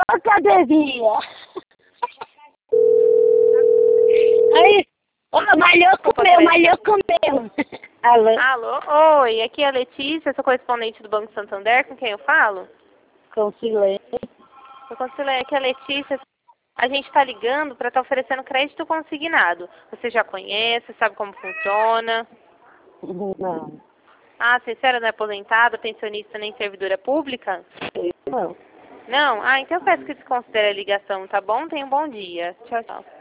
academia. Aí, malhou comeu. Alô? Alô, oi, aqui é a Letícia, sou correspondente do Banco Santander, com quem eu falo? Com silêncio. Eu concilei, aqui é a Letícia, a gente está ligando para estar oferecendo crédito consignado. Você já conhece, sabe como funciona? Não. Ah, sincera, não é aposentada, pensionista nem servidora pública? Não. Não? Ah, então eu peço que desconsidere a ligação, tá bom? Tenha um bom dia. Tchau, tchau.